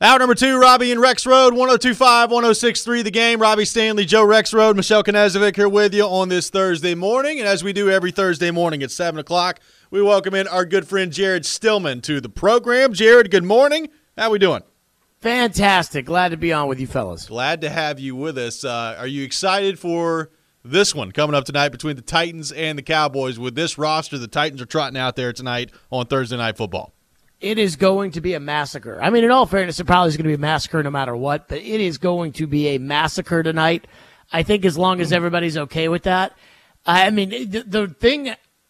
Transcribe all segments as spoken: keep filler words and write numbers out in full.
Hour number two, Robbie and Rex Road, one oh two point five, one oh six point three The Game. Robbie Stanley, Joe Rex Road, Michelle Knezovic here with you on this Thursday morning. And as we do every Thursday morning at seven o'clock, we welcome in our good friend Jared Stillman to the program. Jared, good morning. How we doing? Fantastic. Glad to be on with you fellas. Glad to have you with us. Uh, are you excited for this one coming up tonight between the Titans and the Cowboys? With this roster, the Titans are trotting out there tonight on Thursday Night Football. It is going to be a massacre. I mean, in all fairness, it probably is going to be a massacre no matter what, but it is going to be a massacre tonight. I think as long as everybody's okay with that. I mean, the, the thing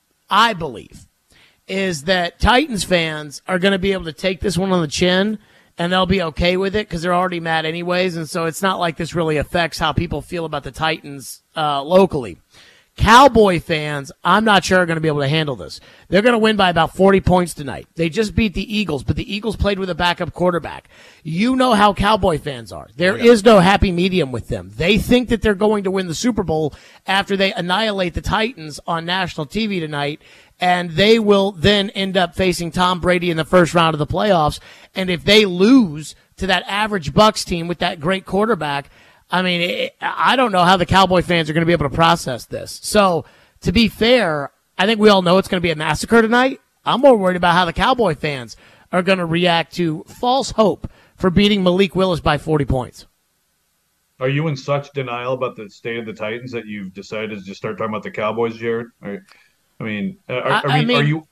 I believe is that Titans fans are going to be able to take this one on the chin, and they'll be okay with it because they're already mad anyways, and so it's not like this really affects how people feel about the Titans uh, locally. Cowboy fans, I'm not sure are going to be able to handle this. They're going to win by about forty points tonight. They just beat the Eagles, but the Eagles played with a backup quarterback. You know how Cowboy fans are. There is no happy medium with them. They think that they're going to win the Super Bowl after they annihilate the Titans on national T V tonight, and they will then end up facing Tom Brady in the first round of the playoffs. And if they lose to that average Bucs team with that great quarterback, I mean, it, I don't know how the Cowboy fans are going to be able to process this. So, to be fair, I think we all know it's going to be a massacre tonight. I'm more worried about how the Cowboy fans are going to react to false hope for beating Malik Willis by forty points. Are you in such denial about the state of the Titans that you've decided to just start talking about the Cowboys, Jared? Or, I mean, are, I, I mean, are you?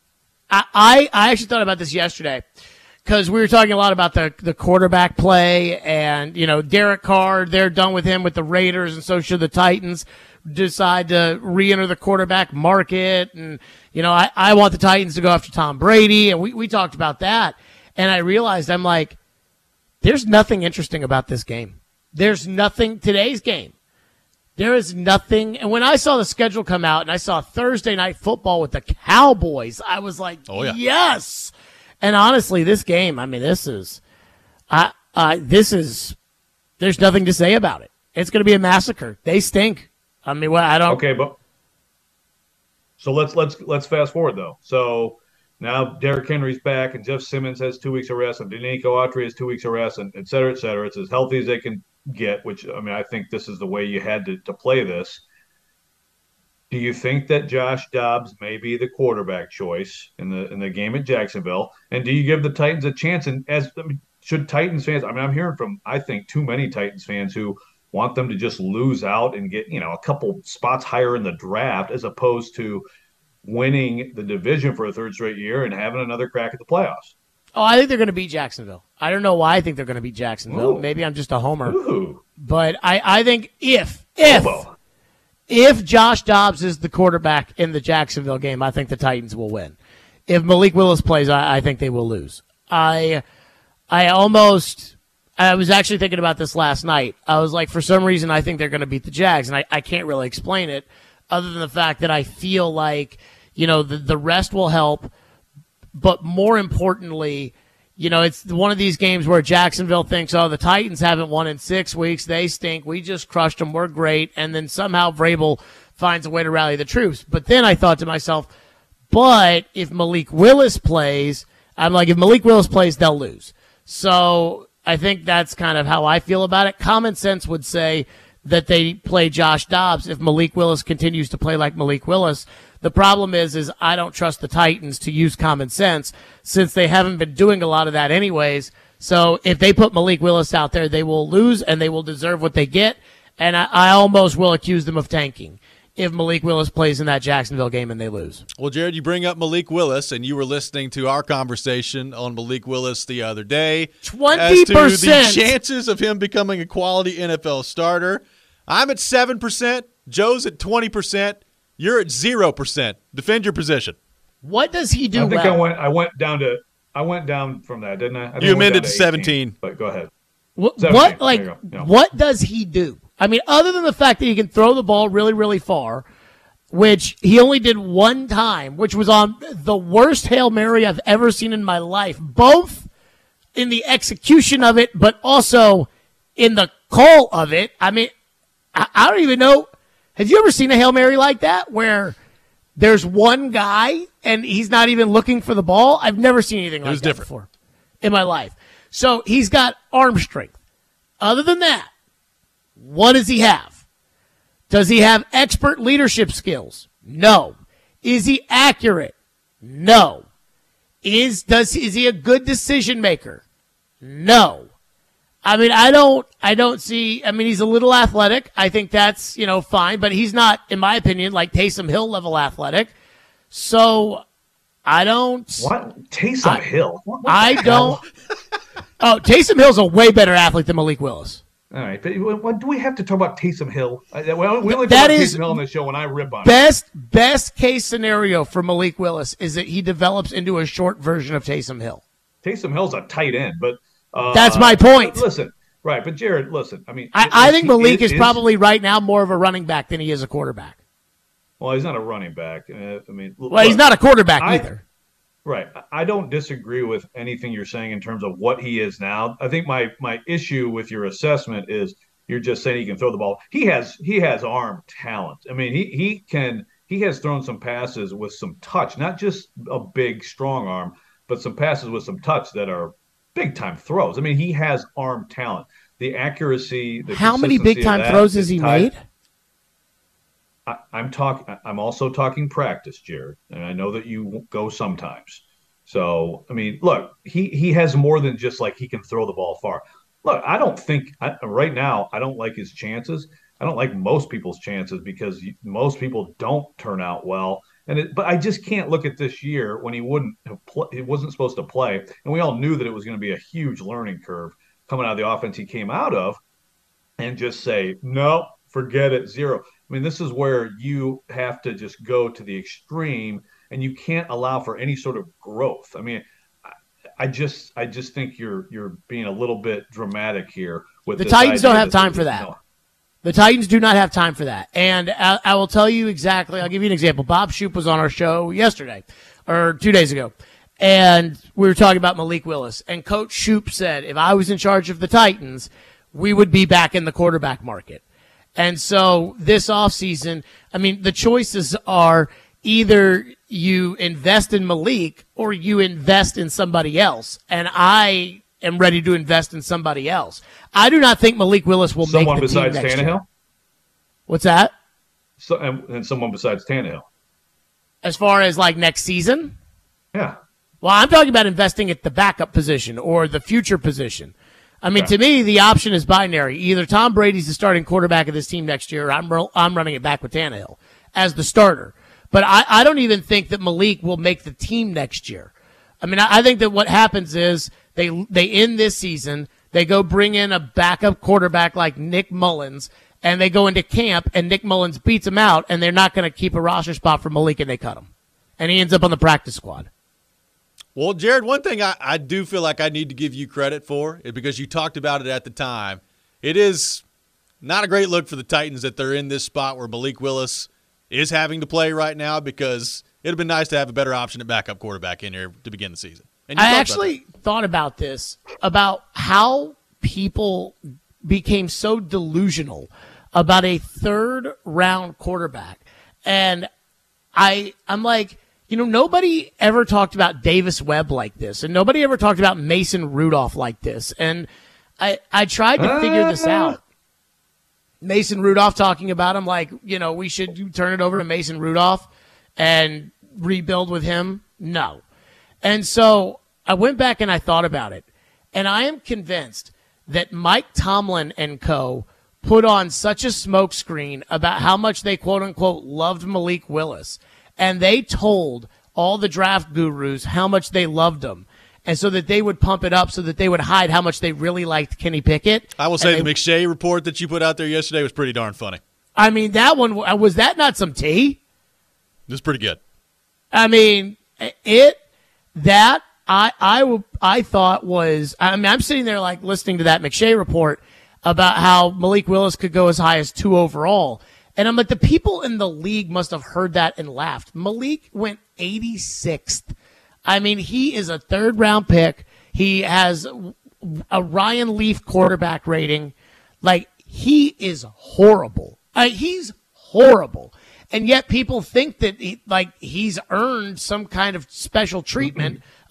I, I actually thought about this yesterday. Because we were talking a lot about the, the quarterback play and, you know, Derek Carr, they're done with him with the Raiders, and so should the Titans decide to re-enter the quarterback market. And, you know, I, I want the Titans to go after Tom Brady, and we, we talked about that. And I realized, I'm like, there's nothing interesting about this game. There's nothing, today's game. There is nothing. And when I saw the schedule come out and I saw Thursday Night Football with the Cowboys, I was like, oh, yeah. Yes. And honestly, this game, I mean, this is, uh, uh, this is, there's nothing to say about it. It's going to be a massacre. They stink. I mean, well, I don't. Okay, but so let's let's let's fast forward though. So now Derrick Henry's back, and Jeff Simmons has two weeks of rest, and Danico Autry has two weeks of rest, and et cetera, et cetera. It's as healthy as they can get. Which I mean, I think this is the way you had to to play this. Do you think that Josh Dobbs may be the quarterback choice in the in the game at Jacksonville? And do you give the Titans a chance? And as I mean, should Titans fans? I mean, I'm hearing from I think too many Titans fans who want them to just lose out and get you know a couple spots higher in the draft as opposed to winning the division for a third straight year and having another crack at the playoffs. Oh, I think they're going to beat Jacksonville. I don't know why I think they're going to beat Jacksonville. Ooh. Maybe I'm just a homer. Ooh. But I, I think if if. Hobo. If Josh Dobbs is the quarterback in the Jacksonville game, I think the Titans will win. If Malik Willis plays, I, I think they will lose. I I almost – I was actually thinking about this last night. I was like, for some reason, I think they're going to beat the Jags, and I, I can't really explain it other than the fact that I feel like, you know, the, the rest will help. But more importantly – you know, it's one of these games where Jacksonville thinks, oh, the Titans haven't won in six weeks. They stink. We just crushed them. We're great. And then somehow Vrabel finds a way to rally the troops. But then I thought to myself, but if Malik Willis plays, I'm like, if Malik Willis plays, they'll lose. So I think that's kind of how I feel about it. Common sense would say that they play Josh Dobbs if Malik Willis continues to play like Malik Willis. The problem is, is I don't trust the Titans to use common sense since they haven't been doing a lot of that anyways. So if they put Malik Willis out there, they will lose and they will deserve what they get. And I, I almost will accuse them of tanking if Malik Willis plays in that Jacksonville game and they lose. Well, Jared, you bring up Malik Willis, and you were listening to our conversation on Malik Willis the other day. twenty percent. As to the chances of him becoming a quality N F L starter. I'm at seven percent. Joe's at twenty percent. You're at zero percent. Defend your position. What does he do I think well? I went I went down to I went down from that, didn't I? I you amended to seventeen. But go ahead. What, what like yeah. What does he do? I mean, other than the fact that he can throw the ball really, really far, which he only did one time, which was on the worst Hail Mary I've ever seen in my life, both in the execution of it, but also in the call of it. I mean, I, I don't even know. Have you ever seen a Hail Mary like that where there's one guy and he's not even looking for the ball? I've never seen anything like that different. before in my life. So he's got arm strength. Other than that, what does he have? Does he have expert leadership skills? No. Is he accurate? No. Is does is he a good decision maker? No. I mean, I don't I don't see I mean, he's a little athletic. I think that's, you know, fine, but he's not, in my opinion, like Taysom Hill level athletic. So I don't What? Taysom I, Hill? What, what I don't Oh, Taysom Hill's a way better athlete than Malik Willis. All right, but what, do we have to talk about Taysom Hill? We only talk That about is Taysom Hill on the show when I rip on him. Best best case scenario for Malik Willis is that he develops into a short version of Taysom Hill. Taysom Hill's a tight end, but uh, that's my point. Listen, right, but Jared, listen. I mean, I, I think Malik is, is probably right now more of a running back than he is a quarterback. Well, he's not a running back. Uh, I mean, well, look, he's not a quarterback I, either. Right. I don't disagree with anything you're saying in terms of what he is now. I think my my issue with your assessment is you're just saying he can throw the ball. He has he has arm talent. I mean, he he can he has thrown some passes with some touch, not just a big strong arm, but some passes with some touch that are big time throws. I mean, he has arm talent. The accuracy. The How many big time throws has he tied. made? I, I'm talking. I'm also talking practice, Jared, and I know that you go sometimes. So, I mean, look, he he has more than just like he can throw the ball far. Look, I don't think I, right now I don't like his chances. I don't like most people's chances because most people don't turn out well. And it, but I just can't look at this year when he wouldn't have pl- he wasn't supposed to play, and we all knew that it was going to be a huge learning curve coming out of the offense he came out of, and just say no, forget it, zero. I mean, this is where you have to just go to the extreme, and you can't allow for any sort of growth. I mean, I, I just, I just think you're you're being a little bit dramatic here. With the this Titans don't have that time for that. No. The Titans do not have time for that, and I, I will tell you exactly. I'll give you an example. Bob Shoop was on our show yesterday, or two days ago, and we were talking about Malik Willis. And Coach Shoop said, if I was in charge of the Titans, we would be back in the quarterback market. And so this offseason, I mean, the choices are either you invest in Malik or you invest in somebody else. And I am ready to invest in somebody else. I do not think Malik Willis will someone make the team next besides Tannehill? year. What's that? So, and, and someone besides Tannehill. As far as like next season? Yeah. Well, I'm talking about investing at the backup position or the future position. I mean, okay. To me, the option is binary. Either Tom Brady's the starting quarterback of this team next year, or I'm, I'm running it back with Tannehill as the starter. But I, I don't even think that Malik will make the team next year. I mean, I, I think that what happens is they they end this season, they go bring in a backup quarterback like Nick Mullins, and they go into camp, and Nick Mullins beats him out, and they're not going to keep a roster spot for Malik, and they cut him. And he ends up on the practice squad. Well, Jared, one thing I, I do feel like I need to give you credit for is because you talked about it at the time. It is not a great look for the Titans that they're in this spot where Malik Willis is having to play right now, because it would have been nice to have a better option at backup quarterback in here to begin the season. And I actually about thought about this, about how people became so delusional about a third-round quarterback. And I, I'm like, you know, nobody ever talked about Davis Webb like this, and nobody ever talked about Mason Rudolph like this. And I, I tried to figure this out. Mason Rudolph talking about him like, you know, we should turn it over to Mason Rudolph and rebuild with him. No. And so I went back and I thought about it, and I am convinced that Mike Tomlin and co. put on such a smokescreen about how much they quote-unquote loved Malik Willis, and they told all the draft gurus how much they loved him, and so that they would pump it up so that they would hide how much they really liked Kenny Pickett. I will say they, the McShay report that you put out there yesterday was pretty darn funny. I mean, that one, was that not some tea? It was pretty good. I mean, it, that, I, I, I thought was, I mean, I'm sitting there like listening to that McShay report about how Malik Willis could go as high as two overall. And I'm like, the people in the league must have heard that and laughed. Malik went eighty-sixth. I mean, he is a third round pick. He has a Ryan Leaf quarterback rating. Like, he is horrible. Uh, he's horrible. And yet people think that he, like he's earned some kind of special treatment mm-hmm.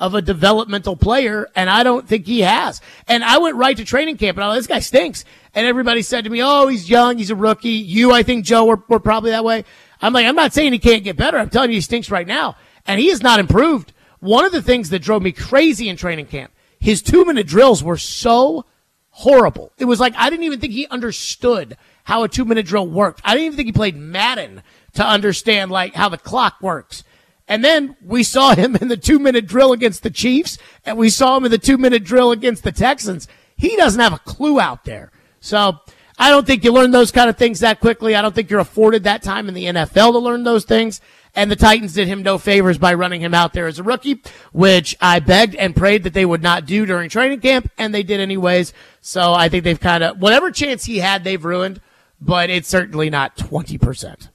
of a developmental player, and I don't think he has. And I went right to training camp, and I was, this guy stinks. And everybody said to me, oh, he's young, he's a rookie. You, I think, Joe, were, were probably that way. I'm like, I'm not saying he can't get better. I'm telling you he stinks right now. And he has not improved. One of the things that drove me crazy in training camp, his two-minute drills were so horrible. It was like I didn't even think he understood how a two-minute drill worked. I didn't even think he played Madden to understand, like, how the clock works. And then we saw him in the two-minute drill against the Chiefs, and we saw him in the two-minute drill against the Texans. He doesn't have a clue out there. So I don't think you learn those kind of things that quickly. I don't think you're afforded that time in the N F L to learn those things. And the Titans did him no favors by running him out there as a rookie, which I begged and prayed that they would not do during training camp, and they did anyways. So I think they've kind of, whatever chance he had, they've ruined, but it's certainly not twenty percent.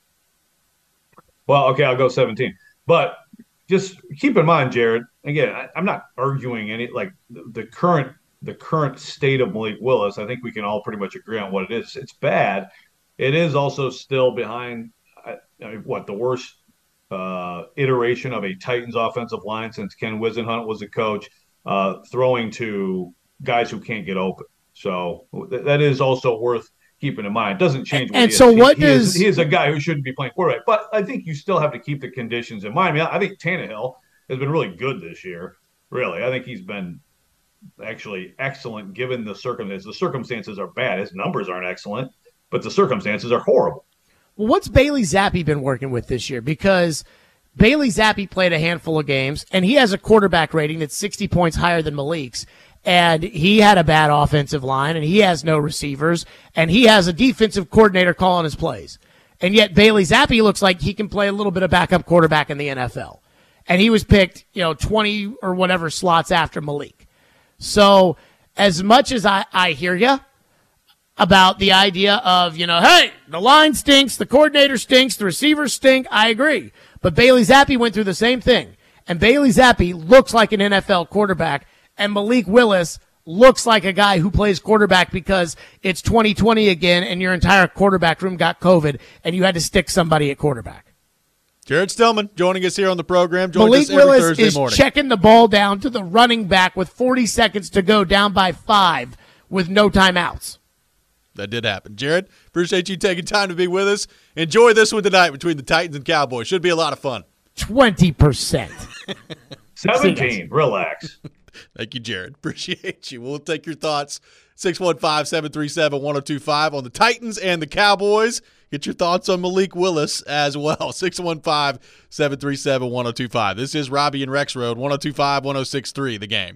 Well, okay, I'll go seventeen. But just keep in mind, Jared, again, I, I'm not arguing any, like, the, the current the current state of Malik Willis. I think we can all pretty much agree on what it is. It's bad. It is also still behind, I, I mean, what, the worst uh, iteration of a Titans offensive line since Ken Wisenhunt was the coach, uh, throwing to guys who can't get open. So th- that is also worth keeping in mind. It doesn't change what and he so is. what he, does he is, he is a guy who shouldn't be playing quarterback. But I think you still have to keep the conditions in mind. I mean, I think Tannehill has been really good this year. Really, I think he's been actually excellent given the circumstances. The circumstances are bad. His numbers aren't excellent, but the circumstances are horrible. Well, what's Bailey Zappi been working with this year? Because Bailey Zappi played a handful of games, and he has a quarterback rating that's sixty points higher than Malik's. And he had a bad offensive line, and he has no receivers, and he has a defensive coordinator calling his plays. And yet Bailey Zappi looks like he can play a little bit of backup quarterback in the N F L. And he was picked, you know, twenty or whatever slots after Malik. So as much as I, I hear you about the idea of, you know, hey, the line stinks, the coordinator stinks, the receivers stink, I agree. But Bailey Zappi went through the same thing. And Bailey Zappi looks like an N F L quarterback, and Malik Willis looks like a guy who plays quarterback because it's twenty twenty again and your entire quarterback room got COVID and you had to stick somebody at quarterback. Jared Stillman joining us here on the program. Joining Malik us every Willis Thursday is morning. checking the ball down to the running back with forty seconds to go, down by five with no timeouts. That did happen. Jared, appreciate you taking time to be with us. Enjoy this one tonight between the Titans and Cowboys. Should be a lot of fun. twenty percent. seventeen. Relax. Thank you, Jared. Appreciate you. We'll take your thoughts. six one five, seven three seven, one oh two five on the Titans and the Cowboys. Get your thoughts on Malik Willis as well. six one five, seven three seven, one oh two five. This is Robbie and Rex Road, one oh two five, one oh six three, the game.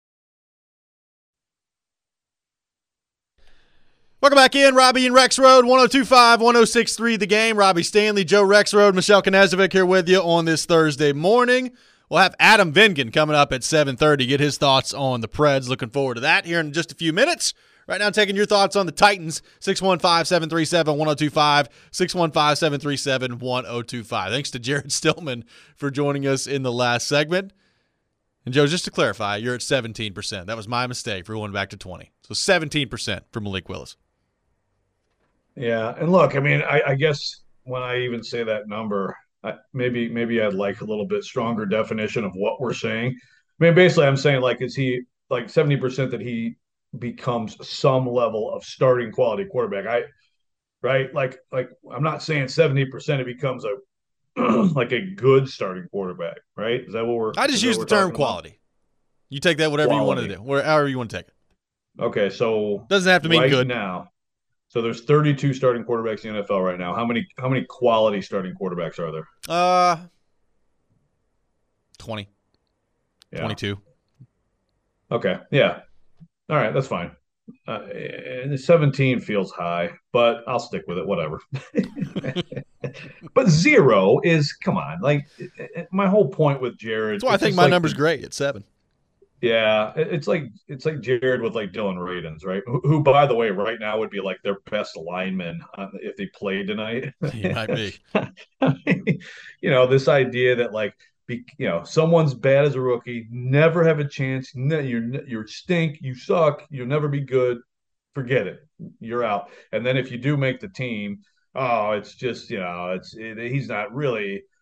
Welcome back in, Robbie and Rex Road, one oh two five, one oh six three, the game. Robbie Stanley, Joe Rex Road, Michelle Knezovic here with you on this Thursday morning. We'll have Adam Vingan coming up at seven thirty, get his thoughts on the Preds. Looking forward to that here in just a few minutes. Right now, taking your thoughts on the Titans, six one five, seven three seven, one oh two five, six one five, seven three seven, one oh two five. Thanks to Jared Stillman for joining us in the last segment. And, Joe, just to clarify, you're at seventeen percent. That was my mistake for going back to twenty. So seventeen percent for Malik Willis. Yeah, and look, I mean, I, I guess when I even say that number, I, maybe maybe I'd like a little bit stronger definition of what we're saying. I mean, basically, I'm saying, like, is he like seventy percent that he becomes some level of starting quality quarterback? I right, like like I'm not saying seventy percent it becomes a like a good starting quarterback, right? Is that what we're? I just use the term quality. About? You take that whatever quality. You want to do, wherever you want to take it. Okay, so doesn't have to mean right good now. So there's thirty-two starting quarterbacks in the N F L right now. How many how many quality starting quarterbacks are there? Uh, twenty. Yeah. twenty-two. Okay. Yeah. All right. That's fine. Uh, and seventeen feels high, but I'll stick with it. Whatever. But zero is, come on. Like, my whole point with Jared. That's why I think my like, number's great at seven. Yeah, it's like it's like Jared with like Dylan Radins, right? Who, who, by the way, right now would be like their best lineman on, if they played tonight. He might be. I mean, you know, this idea that like, be, you know, someone's bad as a rookie, never have a chance. Ne- you're you stink. You suck. You'll never be good. Forget it. You're out. And then if you do make the team, oh, it's just you know, it's it, he's not really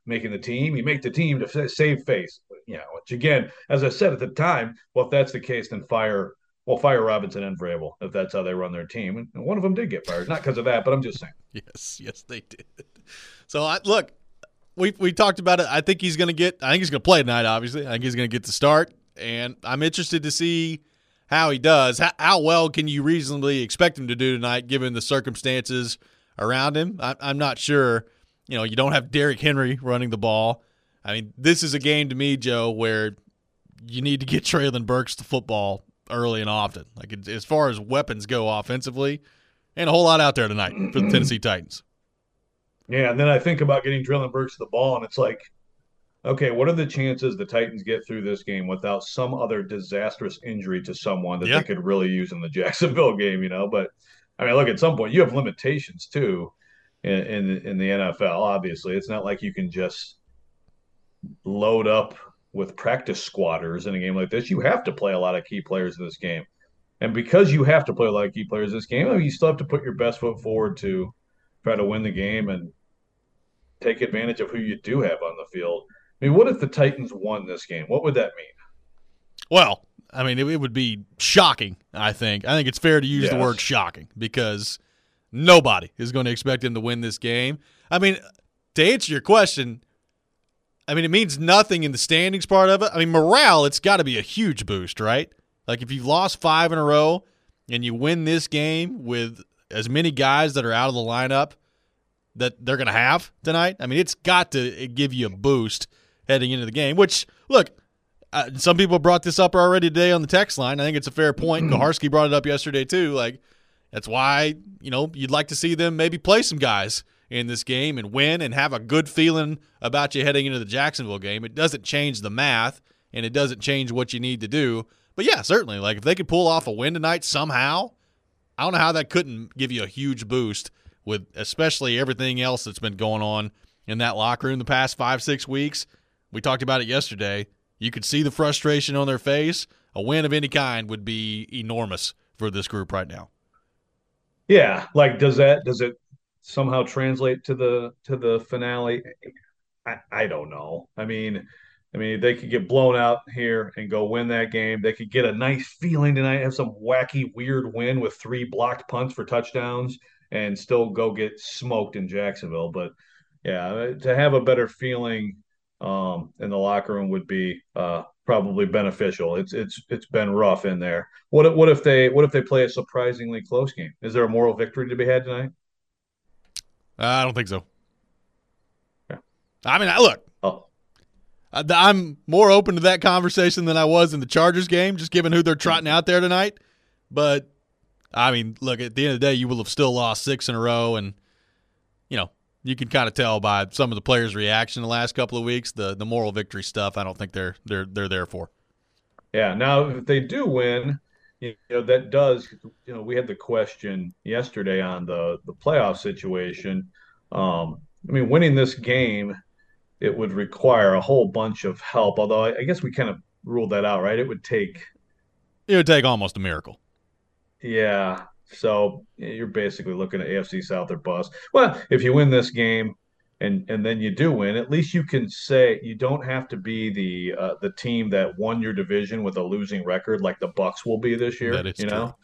making the team. You make the team to save face. You know, which again, as I said at the time, well, if that's the case, then fire well, fire Robinson and Vrabel if that's how they run their team. And one of them did get fired, not because of that, but I'm just saying. Yes, yes, they did. So I, look, we we talked about it. I think he's going to get. I think he's going to play tonight. Obviously, I think he's going to get the start, and I'm interested to see how he does. How, how well can you reasonably expect him to do tonight, given the circumstances around him? I, I'm not sure. You know, you don't have Derrick Henry running the ball. I mean, this is a game to me, Joe, where you need to get Treylon Burks the football early and often. Like, as far as weapons go offensively, and a whole lot out there tonight for the Tennessee Titans. Yeah, and then I think about getting Treylon Burks the ball, and it's like, okay, what are the chances the Titans get through this game without some other disastrous injury to someone that yeah. they could really use in the Jacksonville game, you know? But, I mean, look, at some point, you have limitations, too, in, in, in the N F L, obviously. It's not like you can just load up with practice squatters in a game like this. You have to play a lot of key players in this game. And because you have to play a lot of key players in this game, I mean, you still have to put your best foot forward to try to win the game and take advantage of who you do have on the field. I mean, what if the Titans won this game? What would that mean? Well, I mean, it, it would be shocking, I think. I think it's fair to use yes. the word shocking because nobody is going to expect him to win this game. I mean, to answer your question, I mean, it means nothing in the standings part of it. I mean, morale, it's got to be a huge boost, right? Like, if you've lost five in a row and you win this game with as many guys that are out of the lineup that they're going to have tonight, I mean, it's got to give you a boost heading into the game, which, look, uh, some people brought this up already today on the text line. I think it's a fair point. Koharski brought it up yesterday, too. Like, that's why, you know, you'd like to see them maybe play some guys in this game and win and have a good feeling about you heading into the Jacksonville game. It doesn't change the math, and it doesn't change what you need to do. But, yeah, certainly, like, if they could pull off a win tonight somehow, I don't know how that couldn't give you a huge boost with especially everything else that's been going on in that locker room the past five, six weeks. We talked about it yesterday. You could see the frustration on their face. A win of any kind would be enormous for this group right now. Yeah, like does that does it somehow translate to the to the finale? I, I don't know. I mean, I mean they could get blown out here and go win that game. They could get a nice feeling tonight, have some wacky weird win with three blocked punts for touchdowns, and still go get smoked in Jacksonville. But yeah, to have a better feeling um, in the locker room would be uh, probably beneficial. It's it's it's been rough in there. What if, what if they what if they play a surprisingly close game? Is there a moral victory to be had tonight? Uh, I don't think so. Yeah. I mean, I, look, oh. I'm more open to that conversation than I was in the Chargers game, just given who they're trotting out there tonight. But I mean, look, at the end of the day, you will have still lost six in a row, and you know you can kind of tell by some of the players' reaction the last couple of weeks. The the moral victory stuff, I don't think they're they're they're there for. Yeah. Now, if they do win, you know that does. You know, we had the question yesterday on the the playoff situation. Um, I mean, winning this game, it would require a whole bunch of help. Although I, I guess we kind of ruled that out, right? It would take. It would take almost a miracle. Yeah. So you're basically looking at A F C South or bust. Well, if you win this game and and then you do win, at least you can say you don't have to be the uh, the team that won your division with a losing record like the Bucs will be this year. That is you true. know.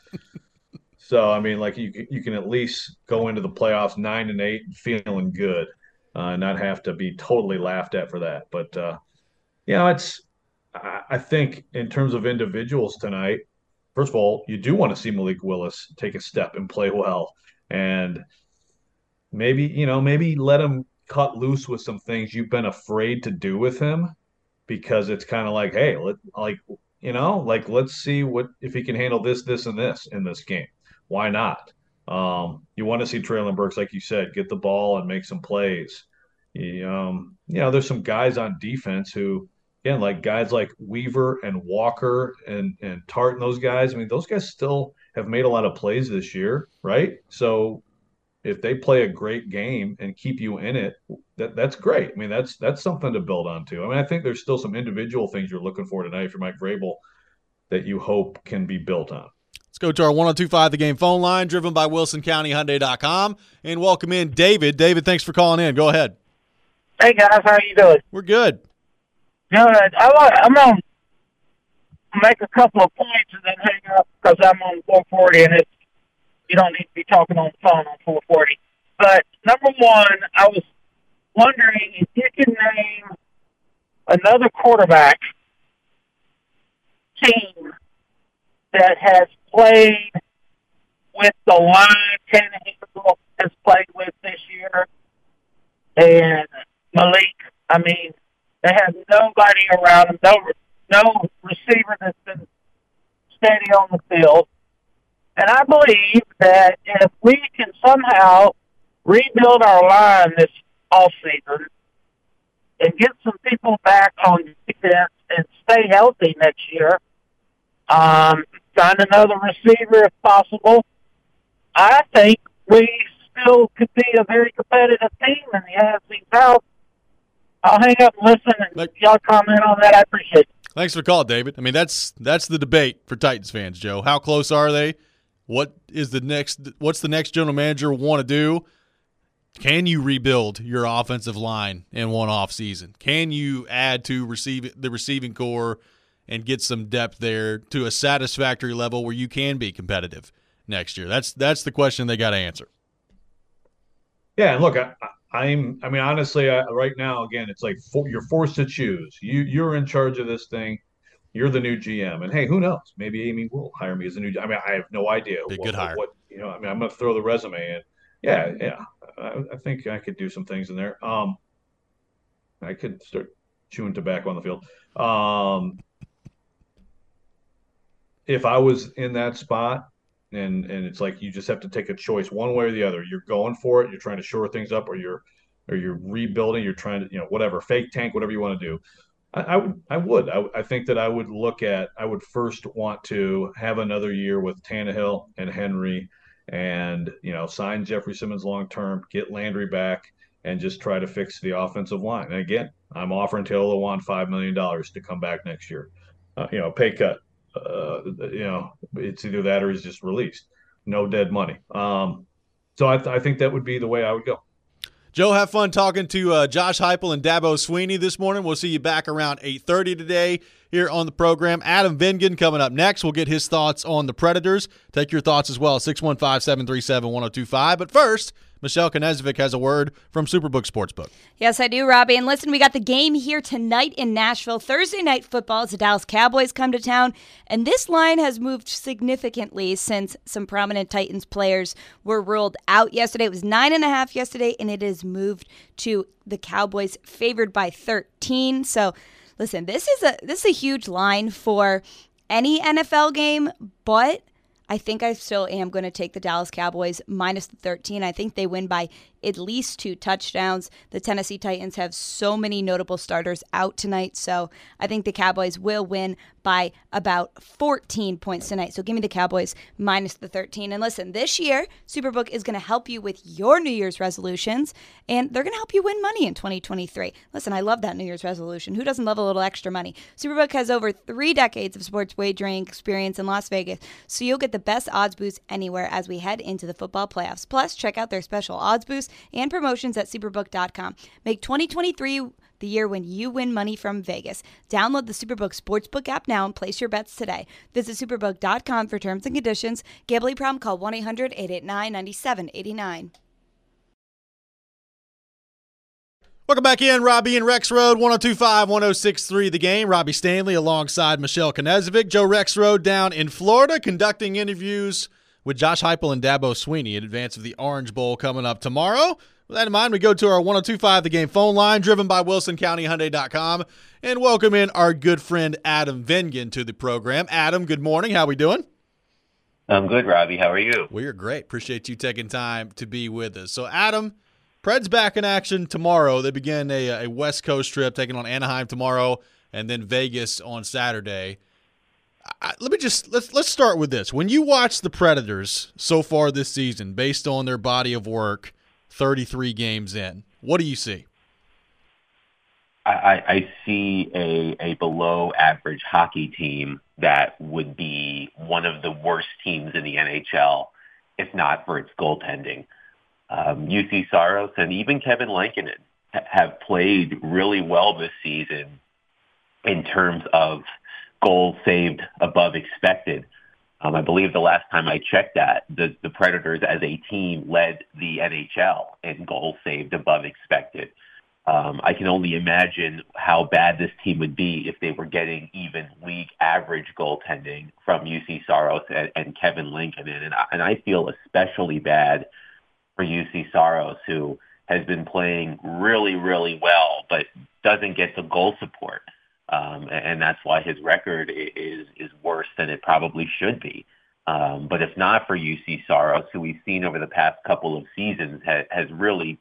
So I mean, like you you can at least go into the playoffs nine and eight feeling good, uh, not have to be totally laughed at for that. But uh, you know, it's I, I think in terms of individuals tonight. First of all, you do want to see Malik Willis take a step and play well, and maybe you know maybe let him cut loose with some things you've been afraid to do with him, because it's kind of like, hey, let like you know like let's see what if he can handle this, this, and this in this game. Why not? Um, you want to see Treylon Burks, like you said, get the ball and make some plays. You, um, you know, there's some guys on defense who. Again, like guys like Weaver and Walker and and Tart and those guys. I mean, those guys still have made a lot of plays this year, right? So if they play a great game and keep you in it, that that's great. I mean, that's that's something to build on too. I mean, I think there's still some individual things you're looking for tonight for Mike Vrabel that you hope can be built on. Let's go to our one oh two point five The Game phone line, driven by Wilson County Hyundai dot com, and welcome in David. David, thanks for calling in. Go ahead. Hey guys, how you doing? We're good. Good. I want, I'm gonna make a couple of points and then hang up because I'm on four forty and it's you don't need to be talking on the phone on four forty. But number one, I was wondering if you can name another quarterback team that has played with the line Tannehill has played with this year, and Malik. I mean, they have nobody around them, no, no receiver that's been steady on the field. And I believe that if we can somehow rebuild our line this offseason and get some people back on defense and stay healthy next year, um, find another receiver if possible, I think we still could be a very competitive team in the A F C South. I'll hang up and listen, and like, y'all comment on that. I appreciate it. Thanks for the call, David. I mean, that's that's the debate for Titans fans, Joe. How close are they? What is the next? What's the next general manager want to do? Can you rebuild your offensive line in one off season? Can you add to receive the receiving core and get some depth there to a satisfactory level where you can be competitive next year? That's that's the question they got to answer. Yeah, and look, I, I'm. I mean, honestly, I, right now, again, it's like for, you're forced to choose. You you're in charge of this thing. You're the new G M, and hey, who knows? Maybe Amy will hire me as a new. I mean, I have no idea. Be a what, good hire. What you know? I mean, I'm going to throw the resume in. Yeah, yeah. I, I think I could do some things in there. Um, I could start chewing tobacco on the field. Um, if I was in that spot, and and it's like you just have to take a choice one way or the other. You're going for it. You're trying to shore things up, or you're or you're rebuilding. You're trying to, you know, whatever, fake tank, whatever you want to do. I, I would, I would, I, I think that I would look at, I would first want to have another year with Tannehill and Henry, and you know, sign Jeffrey Simmons long term, get Landry back, and just try to fix the offensive line. And again, I'm offering Taylor Lewan five million dollars to come back next year. Uh, you know, pay cut. Uh, you know, it's either that or he's just released. No dead money. Um, so I, th- I think that would be the way I would go. Joe, have fun talking to uh, Josh Heupel and Dabo Sweeney this morning. We'll see you back around eight thirty today here on the program. Adam Vingan coming up next. We'll get his thoughts on the Predators. Take your thoughts as well, six one five, seven three seven, one oh two five. But first, Michelle Knezovic has a word from Superbook Sportsbook. Yes, I do, Robbie. And listen, we got the game here tonight in Nashville. Thursday night football as the Dallas Cowboys come to town. And this line has moved significantly since some prominent Titans players were ruled out yesterday. It was nine and a half yesterday, and it has moved to the Cowboys favored by thirteen. So listen, this is a this is a huge line for any N F L game, but I think I still am going to take the Dallas Cowboys minus the thirteen. I think they win by at least two touchdowns. The Tennessee Titans have so many notable starters out tonight, so I think the Cowboys will win by about fourteen points tonight. So give me the Cowboys minus the thirteen. And listen, this year, Superbook is going to help you with your New Year's resolutions, and they're going to help you win money in twenty twenty-three. Listen, I love that New Year's resolution. Who doesn't love a little extra money? Superbook has over three decades of sports wagering experience in Las Vegas, so you'll get the best odds boost anywhere as we head into the football playoffs. Plus, check out their special odds boost and promotions at superbook dot com. Make twenty twenty-three the year when you win money from Vegas. Download the Superbook Sportsbook app now and place your bets today. Visit superbook dot com for terms and conditions. Gambling problem? Call one eight hundred, eight eight nine, nine seven eight nine. Welcome back in, Robbie and Rex Road, one oh two five, one oh six three The Game. Robbie Stanley alongside Michelle Knezovic. Joe Rex Road down in Florida conducting interviews with Josh Heupel and Dabo Sweeney in advance of the Orange Bowl coming up tomorrow. With that in mind, we go to our one oh two five The Game phone line, driven by Wilson County Hyundai dot com, and welcome in our good friend Adam Vingan to the program. Adam, good morning. How we doing? I'm good, Robbie. How are you? We are great. Appreciate you taking time to be with us. So, Adam, Preds back in action tomorrow. They begin a, a West Coast trip, taking on Anaheim tomorrow, and then Vegas on Saturday. I, let me just let's let's start with this. When you watch the Predators so far this season, based on their body of work, thirty-three games in, what do you see? I, I see a, a below-average hockey team that would be one of the worst teams in the N H L, if not for its goaltending. Um, U C Saros and even Kevin Lankinen ha- have played really well this season in terms of goals saved above expected. Um, I believe the last time I checked that, the, the Predators as a team led the N H L in goals saved above expected. Um, I can only imagine how bad this team would be if they were getting even league average goaltending from U C Saros and, and Kevin Lankinen. And I, and I feel especially bad for U C Saros, who has been playing really, really well, but doesn't get the goal support. Um, and, and that's why his record is, is worse than it probably should be. Um, but if not for U C Saros, who we've seen over the past couple of seasons ha- has really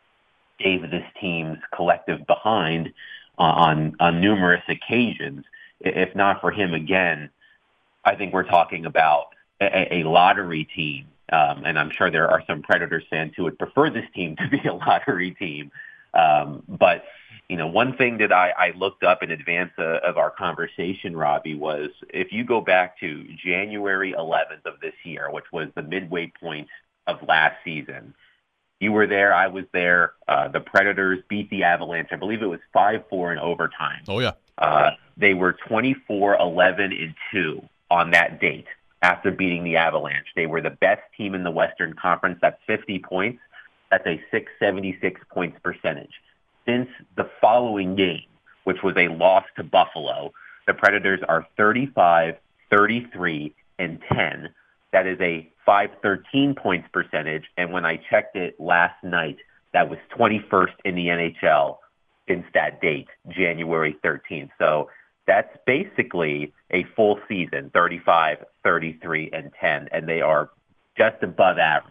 gave this team's collective behind uh, on on numerous occasions. If not for him again, I think we're talking about a, a lottery team. Um, and I'm sure there are some Predators fans who would prefer this team to be a lottery team. Um, but, you know, one thing that I, I looked up in advance uh, of our conversation, Robbie, was if you go back to January eleventh of this year, which was the midway point of last season, you were there. I was there. Uh, the Predators beat the Avalanche. I believe it was five four in overtime. Oh, yeah. Uh, they were twenty-four eleven and two on that date after beating the Avalanche. They were the best team in the Western Conference. That's fifty points. That's a six seventy-six points percentage. Since the following game, which was a loss to Buffalo, the Predators are thirty-five, thirty-three, and ten. That is a five thirteen points percentage, and when I checked it last night, that was twenty-first in the N H L since that date, January thirteenth. So that's basically a full season, thirty-five, thirty-three, and ten, and they are just above average.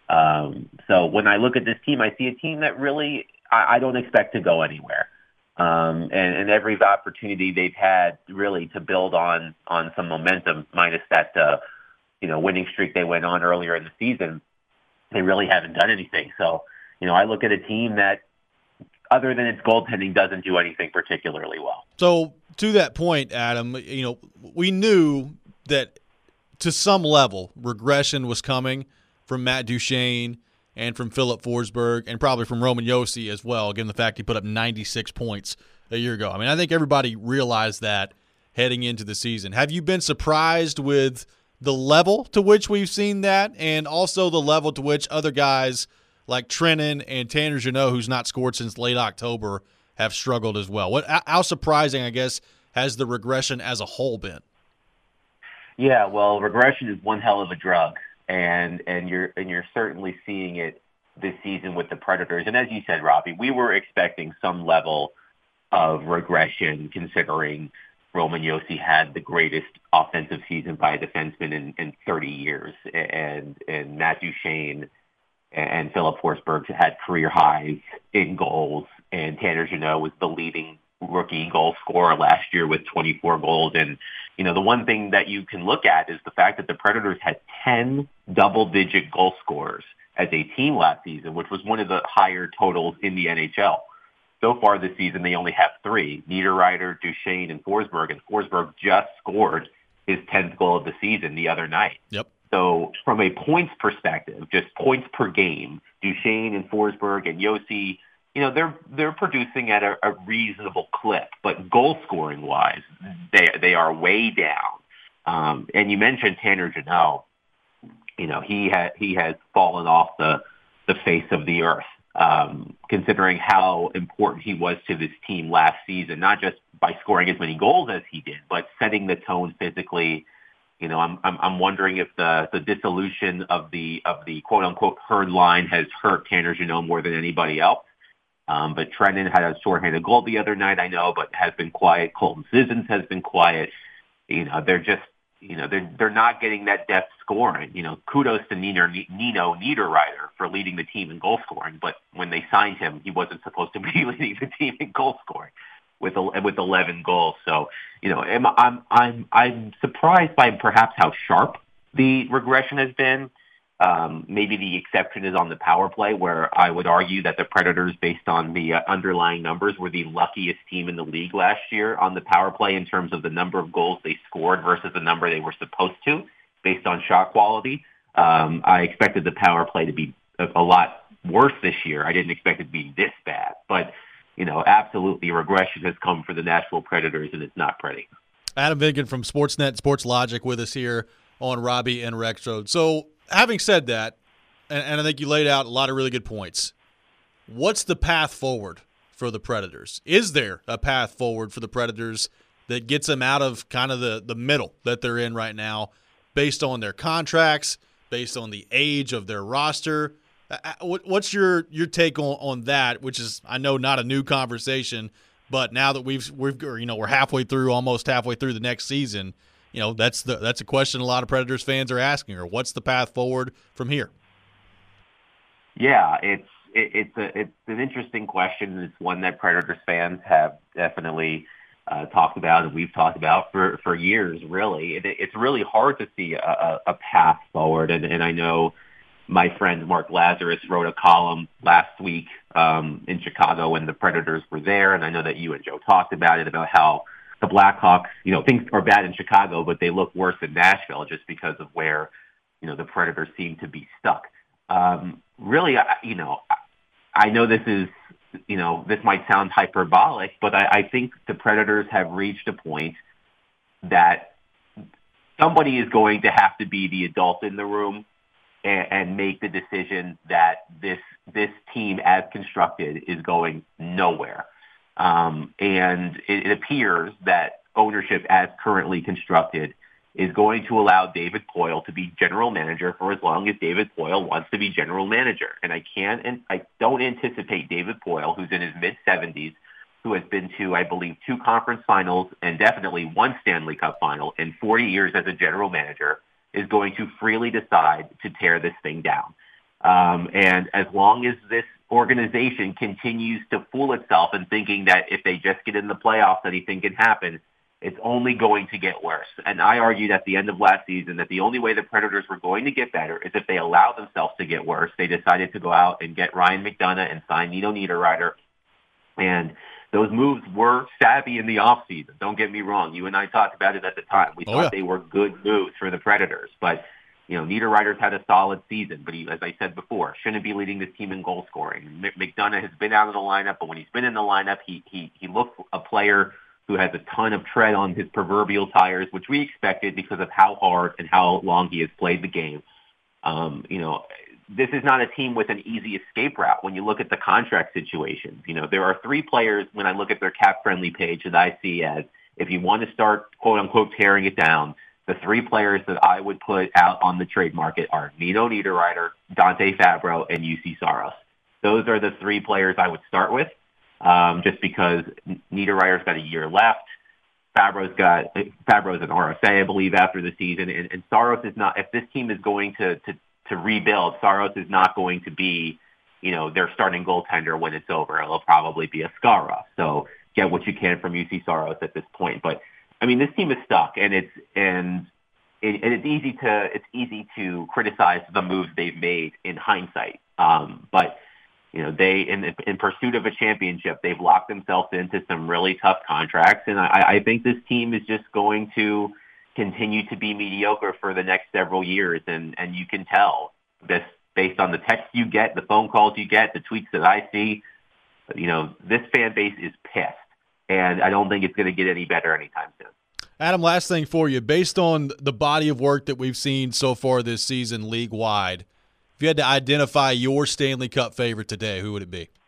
Um, so when I look at this team, I see a team that really I, I don't expect to go anywhere. Um, and, and every opportunity they've had really to build on on some momentum, minus that uh, you know, winning streak they went on earlier in the season, they really haven't done anything. So, you know, I look at a team that, other than its goaltending, doesn't do anything particularly well. So, to that point, Adam, you know, we knew that to some level regression was coming from Matt Duchene and from Philip Forsberg and probably from Roman Josi as well, given the fact he put up ninety-six points a year ago. I mean, I think everybody realized that heading into the season. Have you been surprised with the level to which we've seen that, and also the level to which other guys like Trennan and Tanner Jeannot, who's not scored since late October, have struggled as well? What, how surprising, I guess, has the regression as a whole been? Yeah, well, regression is one hell of a drug, and and you're and you're certainly seeing it this season with the Predators. And as you said, Robbie, we were expecting some level of regression, considering Roman Josi had the greatest offensive season by a defenseman in, in thirty years, and and Matt Duchene and Philip Forsberg had career highs in goals, and Tanner Jeannot was the leading rookie goal scorer last year with twenty-four goals. And you know, the one thing that you can look at is the fact that the Predators had ten double-digit goal scorers as a team last season, which was one of the higher totals in the N H L. So far this season, they only have three, Niederreiter, Duchene, and Forsberg, and Forsberg just scored his tenth goal of the season the other night. Yep. So from a points perspective, just points per game, Duchene and Forsberg and Josi, you know, they're they're producing at a, a reasonable clip, but goal scoring wise, they they are way down. Um, and you mentioned Tanner Jeannot. You know, he ha- he has fallen off the the face of the earth. Um, considering how important he was to this team last season, not just by scoring as many goals as he did, but setting the tone physically. You know, I'm I'm, I'm wondering if the, the dissolution of the of the quote unquote herd line has hurt Tanner Jeannot more than anybody else. Um, but Trennan had a shorthanded goal the other night, I know, but has been quiet. Colton Sissons has been quiet. You know, they're just you know, they're, they're not getting that depth scoring. You know, kudos to Nino, Nino Niederreiter for leading the team in goal scoring, but when they signed him, he wasn't supposed to be leading the team in goal scoring with with eleven goals. So, you know, I'm I'm I'm, I'm surprised by perhaps how sharp the regression has been. Um, maybe the exception is on the power play, where I would argue that the Predators, based on the uh, underlying numbers, were the luckiest team in the league last year on the power play in terms of the number of goals they scored versus the number they were supposed to, based on shot quality. Um, I expected the power play to be a, a lot worse this year. I didn't expect it to be this bad. But, you know, absolutely regression has come for the Nashville Predators, and it's not pretty. Adam Vinkin from Sportsnet Sports Logic with us here on Robbie and Rexroad. So having said that, and, and I think you laid out a lot of really good points, what's the path forward for the Predators? Is there a path forward for the Predators that gets them out of kind of the, the middle that they're in right now based on their contracts, based on the age of their roster? What's your, your take on, on that, which is, I know, not a new conversation, but now that we've, we've you know, we're halfway through, almost halfway through the next season, you know, that's the that's a question a lot of Predators fans are asking, or what's the path forward from here? Yeah, it's it, it's a it's an interesting question. It's one that Predators fans have definitely uh, talked about, and we've talked about for, for years. Really, it, it's really hard to see a, a path forward. And, and I know my friend Mark Lazarus wrote a column last week um, in Chicago when the Predators were there, and I know that you and Joe talked about it, about how the Blackhawks, you know, things are bad in Chicago, but they look worse in Nashville just because of where, you know, the Predators seem to be stuck. Um, really, I, you know, I know this is, you know, this might sound hyperbolic, but I, I think the Predators have reached a point that somebody is going to have to be the adult in the room and, and make the decision that this this team, as constructed, is going nowhere. Um, and it, it appears that ownership, as currently constructed, is going to allow David Poile to be general manager for as long as David Poile wants to be general manager. And I can't, and I don't anticipate David Poile, who's in his mid seventies, who has been to, I believe, two conference finals and definitely one Stanley Cup final in forty years as a general manager, is going to freely decide to tear this thing down. Um, and as long as this organization continues to fool itself in thinking that if they just get in the playoffs, anything can happen, it's only going to get worse. And I argued at the end of last season that the only way the Predators were going to get better is if they allowed themselves to get worse. They decided to go out and get Ryan McDonough and sign Nino Niederreiter. And those moves were savvy in the offseason. Don't get me wrong. You and I talked about it at the time. We oh, thought yeah. they were good moves for the Predators. But, you know, Niederreiter's had a solid season. But he, as I said before, shouldn't be leading this team in goal scoring. McDonough has been out of the lineup, but when he's been in the lineup, he he he looks a player who has a ton of tread on his proverbial tires, which we expected because of how hard and how long he has played the game. Um, you know, this is not a team with an easy escape route when you look at the contract situations. You know, there are three players when I look at their cap-friendly page that I see as, if you want to start, quote-unquote, tearing it down, the three players that I would put out on the trade market are Nino Niederreiter, Dante Fabro, and U C Saros. Those are the three players I would start with. Um, just because Niederreiter's got a year left. Fabro's got Fabro's an R F A, I believe, after the season, and, and Saros is not. If this team is going to, to to rebuild, Saros is not going to be, you know, their starting goaltender when it's over. It'll probably be a Skara. So get what you can from U C Saros at this point. But I mean, this team is stuck, and it's and it, and it's easy to it's easy to criticize the moves they've made in hindsight, um, but. You know, they in in pursuit of a championship, they've locked themselves into some really tough contracts, and I, I think this team is just going to continue to be mediocre for the next several years. And, and you can tell this based on the texts you get, the phone calls you get, the tweets that I see. You know, this fan base is pissed, and I don't think it's going to get any better anytime soon. Adam, last thing for you. Based on the body of work that we've seen so far this season league-wide, if you had to identify your Stanley Cup favorite today, who would it be?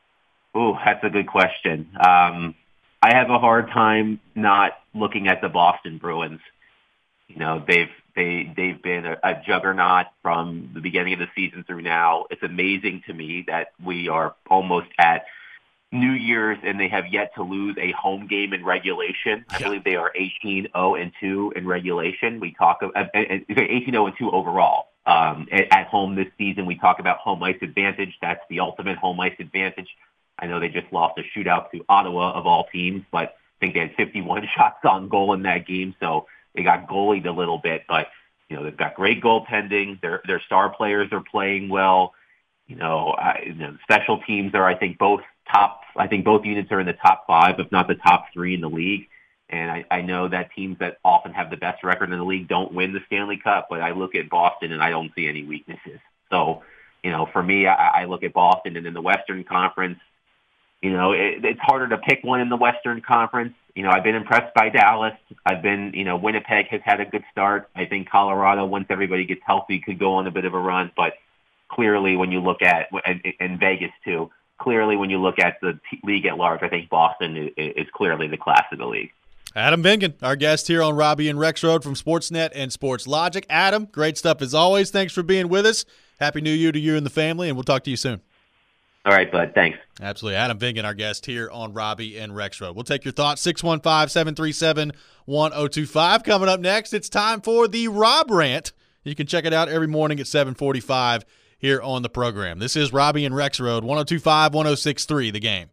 Ooh, that's a good question. Um, I have a hard time not looking at the Boston Bruins. You know, they've they they've been a, a juggernaut from the beginning of the season through now. It's amazing to me that we are almost at New Year's and they have yet to lose a home game in regulation. I yeah. believe they are eighteen oh and two in regulation. We talk of uh, eighteen oh and two overall. Um, at, at home this season, we talk about home ice advantage. That's the ultimate home ice advantage. I know they just lost a shootout to Ottawa of all teams, but I think they had fifty-one shots on goal in that game, so they got goalied a little bit. But you know, they've got great goaltending. Their their star players are playing well. You know, I, you know, special teams are, I think, both top. I think both units are in the top five, if not the top three in the league. And I, I know that teams that often have the best record in the league don't win the Stanley Cup, but I look at Boston and I don't see any weaknesses. So You know, for me, I, I look at Boston, and in the Western Conference, you know, it, it's harder to pick one in the Western Conference. You know, I've been impressed by Dallas. I've been, you know, Winnipeg has had a good start. I think Colorado, once everybody gets healthy, could go on a bit of a run. But clearly, when you look at, and, and Vegas too, clearly when you look at the t- league at large, I think Boston is, is clearly the class of the league. Adam Vingan, our guest here on Robbie and Rex Road from Sportsnet and Sports Logic. Adam, great stuff as always. Thanks for being with us. Happy New Year to you and the family, and we'll talk to you soon. All right, bud. Thanks. Absolutely. Adam Vingan, our guest here on Robbie and Rex Road. We'll take your thoughts. six one five, seven three seven, one oh two five. Coming up next, it's time for the Rob Rant. You can check it out every morning at seven forty-five here on the program. This is Robbie and Rex Road, one oh two five, one oh six three, The Game.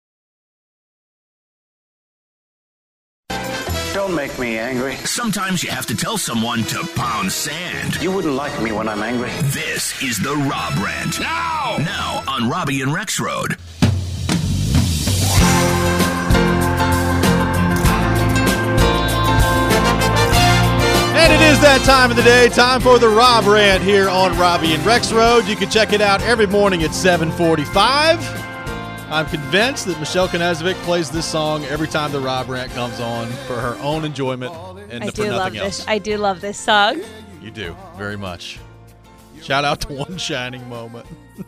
Don't make me angry. Sometimes you have to tell someone to pound sand. You wouldn't like me when I'm angry. This is the Rob Rant. Now! Now on Robbie and Rex Road. And it is that time of the day, time for the Rob Rant here on Robbie and Rex Road. You can check it out every morning at seven forty-five. I'm convinced that Michelle Knezovic plays this song every time the Rob Rant comes on for her own enjoyment and I for do love nothing else. this. I do love this song. You do, very much. Shout out to One Shining Moment.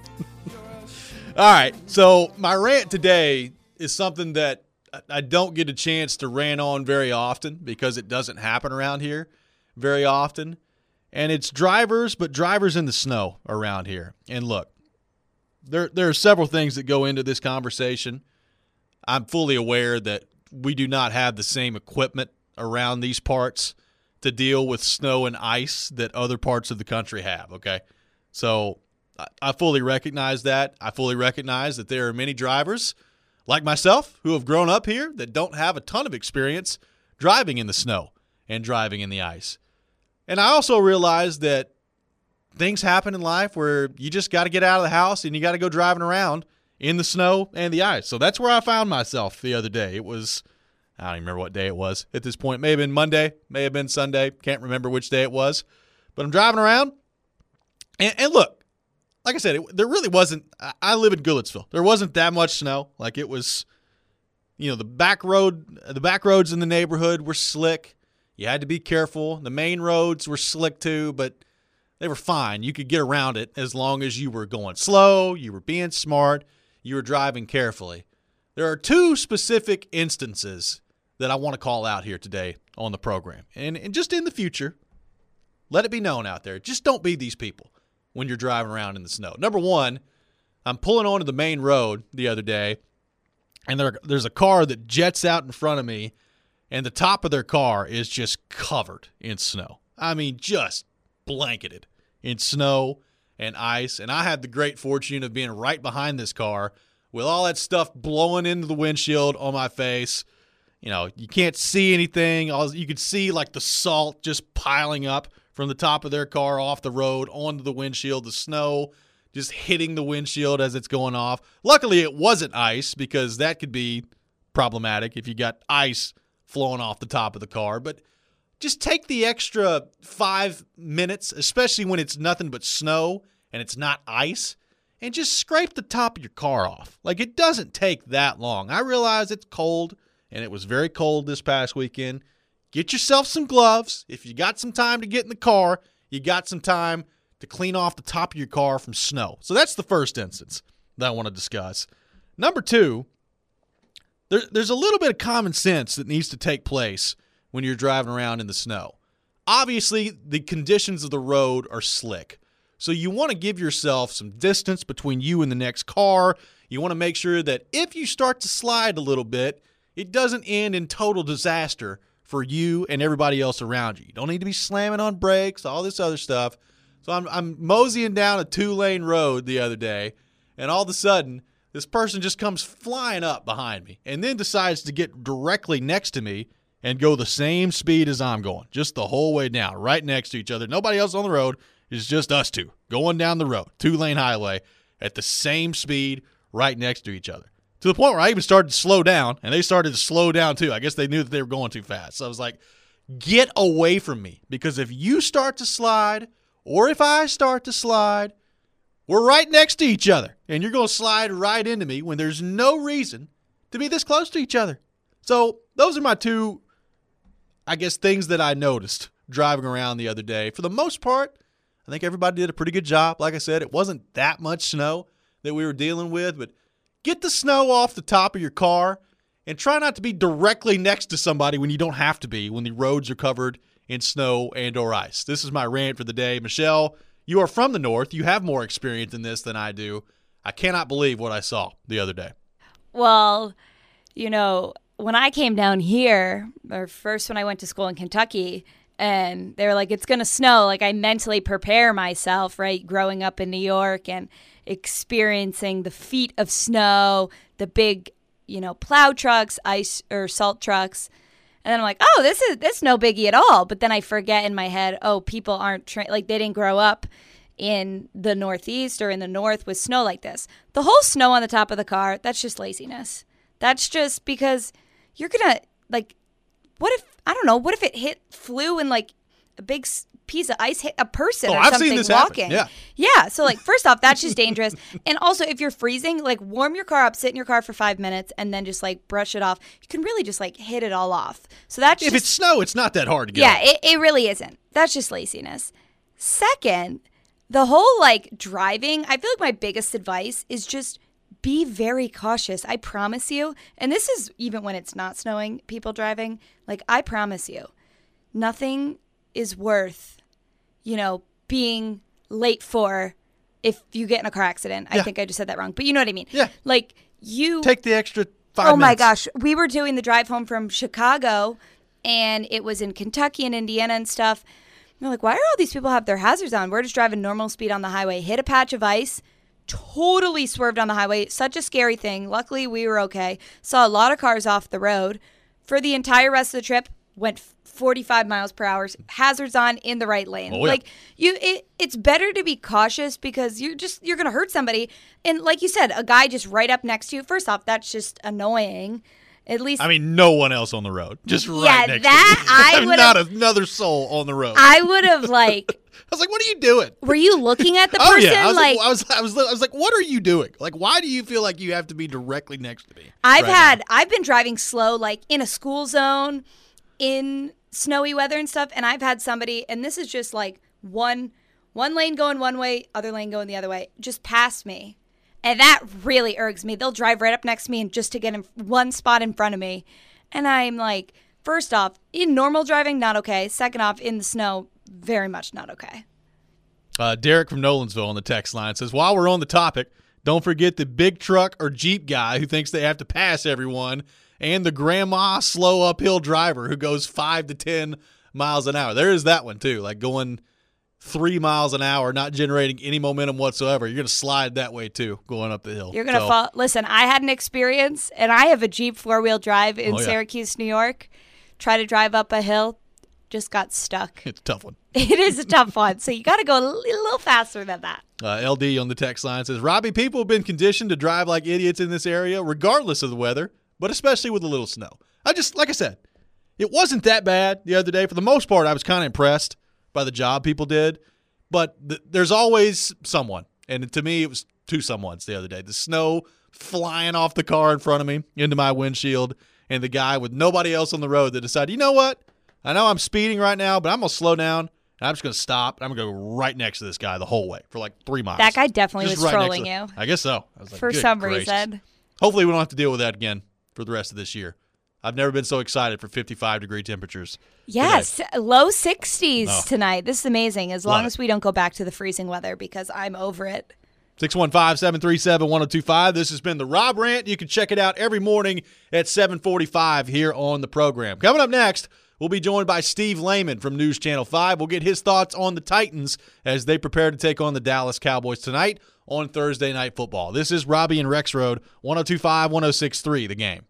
All right, so my rant today is something that I don't get a chance to rant on very often because it doesn't happen around here very often. And it's drivers, but drivers in the snow around here. And look, There, there are several things that go into this conversation. I'm fully aware that we do not have the same equipment around these parts to deal with snow and ice that other parts of the country have, okay? So I, I fully recognize that. I fully recognize that there are many drivers like myself who have grown up here that don't have a ton of experience driving in the snow and driving in the ice. And I also realize that things happen in life where you just got to get out of the house and you got to go driving around in the snow and the ice. So that's where I found myself the other day. It was, I don't even remember what day it was at this point. May have been Monday, may have been Sunday. Can't remember which day it was. But I'm driving around. And, and look, like I said, it, there really wasn't, I live in Goodlettsville. There wasn't that much snow. Like it was, you know, the back road, the back roads in the neighborhood were slick. You had to be careful. The main roads were slick too, but they were fine. You could get around it as long as you were going slow, you were being smart, you were driving carefully. There are two specific instances that I want to call out here today on the program. And, and just in the future, let it be known out there, just don't be these people when you're driving around in the snow. Number one, I'm pulling onto the main road the other day, and there, there's a car that jets out in front of me, and the top of their car is just covered in snow. I mean, just blanketed in snow and ice. And I had the great fortune of being right behind this car with all that stuff blowing into the windshield on my face. You know, you can't see anything. All you could see like the salt just piling up from the top of their car off the road onto the windshield, the snow just hitting the windshield as it's going off. Luckily, it wasn't ice because that could be problematic if you got ice flowing off the top of the car. But just take the extra five minutes, especially when it's nothing but snow and it's not ice, and just scrape the top of your car off. Like, it doesn't take that long. I realize it's cold, and it was very cold this past weekend. Get yourself some gloves. If you got some time to get in the car, you got some time to clean off the top of your car from snow. So that's the first instance that I want to discuss. Number two, there, there's a little bit of common sense that needs to take place when you're driving around in the snow. Obviously, the conditions of the road are slick. So you want to give yourself some distance between you and the next car. You want to make sure that if you start to slide a little bit, it doesn't end in total disaster for you and everybody else around you. You don't need to be slamming on brakes, all this other stuff. So I'm, I'm moseying down a two-lane road the other day, and all of a sudden, this person just comes flying up behind me and then decides to get directly next to me and go the same speed as I'm going, just the whole way down, right next to each other. Nobody else on the road. It's just us two going down the road, two-lane highway, at the same speed, right next to each other. To the point where I even started to slow down, and they started to slow down too. I guess they knew that they were going too fast. So I was like, get away from me, because if you start to slide, or if I start to slide, We're right next to each other, and you're going to slide right into me when there's no reason to be this close to each other. So those are my two, I guess, things that I noticed driving around the other day. For the most part, I think everybody did a pretty good job. Like I said, it wasn't that much snow that we were dealing with, but get the snow off the top of your car and try not to be directly next to somebody when you don't have to be, when the roads are covered in snow and or ice. This is my rant for the day. Michelle, you are from the north. You have more experience in this than I do. I cannot believe what I saw the other day. Well, you know, when I came down here, or first when I went to school in Kentucky, and they were like, it's going to snow, like I mentally prepare myself, right, growing up in New York and experiencing the feet of snow, the big, you know, plow trucks, ice or salt trucks. And then I'm like, oh, this is this is no biggie at all. But then I forget in my head, oh, people aren't tra- like they didn't grow up in the Northeast or in the North with snow like this. The whole snow on the top of the car, that's just laziness. That's just because you're gonna like, what if I don't know? What if it hit flew and like a big piece of ice hit a person oh, or I've something seen this walking? happen. Yeah, yeah. So like, first off, that's just dangerous. And also, if you're freezing, like warm your car up, sit in your car for five minutes, and then just like brush it off. You can really just like hit it all off. So that's if just, it's snow, it's not that hard to get. Yeah, off. it, it really isn't. That's just laziness. Second, the whole like driving. I feel like my biggest advice is just be very cautious. I promise you. And this is even when it's not snowing. People driving, like I promise you, nothing is worth, you know, being late for if you get in a car accident. Yeah. I think I just said that wrong, but you know what I mean. Yeah. Like you take the extra five Oh minutes. my gosh. We were doing the drive home from Chicago and it was in Kentucky and Indiana and stuff. And they're like, why are all these people have their hazards on? We're just driving normal speed on the highway, hit a patch of ice, totally swerved on the highway. Such a scary thing. Luckily, we were okay. Saw a lot of cars off the road. For the entire rest of the trip, went forty-five miles per hour, hazards on in the right lane. Oh, yeah. Like you, it, it's better to be cautious because you're just you're gonna hurt somebody. And like you said, a guy just right up next to you. First off, that's just annoying. At least I mean, no one else on the road, just right yeah, next that to you. I would not another soul on the road. I would have like. I was like, "What are you doing?" Were you looking at the oh person? yeah, I was like, like, I was, I was, I was like, "What are you doing? Like, why do you feel like you have to be directly next to me?" I've right had, now? I've been driving slow, like in a school zone, in snowy weather and stuff, and I've had somebody, and this is just like one, one lane going one way, other lane going the other way, just past me, and that really irks me. They'll drive right up next to me and just to get in one spot in front of me, and I'm like, first off, in normal driving, not okay. Second off, in the snow, very much not okay. Uh, Derek from Nolansville on the text line says, while we're on the topic, don't forget the big truck or Jeep guy who thinks they have to pass everyone and the grandma slow uphill driver who goes five to ten miles an hour. There is that one, too, like going three miles an hour, not generating any momentum whatsoever. You're going to slide that way, too, going up the hill. You're going to so, fall. Listen, I had an experience, and I have a Jeep four-wheel drive in Oh, yeah. Syracuse, New York. Try to drive up a hill, just got stuck. It's a tough one. It is a tough one, so you got to go a little, a little faster than that. Uh, L D on the text line says, Robbie, people have been conditioned to drive like idiots in this area, regardless of the weather, but especially with a little snow. I just, like I said, it wasn't that bad the other day. For the most part, I was kind of impressed by the job people did, but th- there's always someone. And to me, it was two someones the other day. The snow flying off the car in front of me into my windshield, and the guy with nobody else on the road that decided, you know what? I know I'm speeding right now, but I'm going to slow down. And I'm just going to stop. And I'm going to go right next to this guy the whole way for like three miles. That guy definitely Just was right next trolling to- you. I guess so. I was like, For good some gracious. reason. Hopefully we don't have to deal with that again for the rest of this year. I've never been so excited for fifty-five degree temperatures. Yes, today. low sixties Oh. tonight. This is amazing, as Love long it. as we don't go back to the freezing weather because I'm over it. six one five, seven three seven, one oh two five. This has been the Rob Rant. You can check it out every morning at seven forty-five here on the program. Coming up next, we'll be joined by Steve Lehman from News Channel five. We'll get his thoughts on the Titans as they prepare to take on the Dallas Cowboys tonight on Thursday Night Football. This is Robbie and Rex Road, one oh two five, one oh six three, The Game.